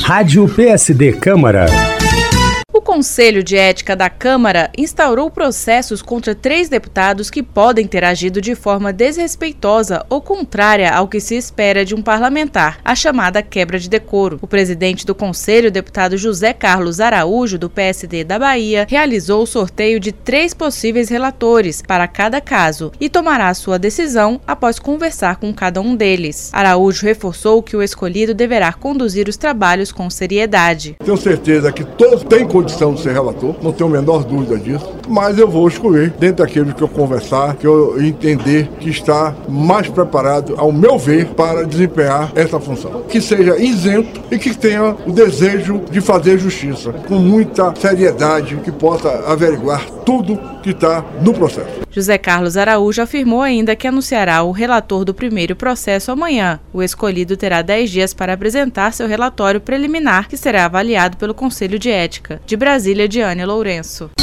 Rádio PSD Câmara. O Conselho de Ética da Câmara instaurou processos contra 3 deputados que podem ter agido de forma desrespeitosa ou contrária ao que se espera de um parlamentar, a chamada quebra de decoro. O presidente do Conselho, deputado José Carlos Araújo, do PSD da Bahia, realizou o sorteio de 3 possíveis relatores para cada caso e tomará sua decisão após conversar com cada um deles. Araújo reforçou que o escolhido deverá conduzir os trabalhos com seriedade. Tenho certeza que todos têm condição de ser relator, não tenho a menor dúvida disso, mas eu vou escolher dentro daquilo que eu conversar, que eu entender que está mais preparado, ao meu ver, para desempenhar essa função. Que seja isento e que tenha o desejo de fazer justiça, com muita seriedade, que possa averiguar tudo que está no processo. José Carlos Araújo afirmou ainda que anunciará o relator do primeiro processo amanhã. O escolhido terá 10 dias para apresentar seu relatório preliminar, que será avaliado pelo Conselho de Ética. De Brasília, Diane Lourenço.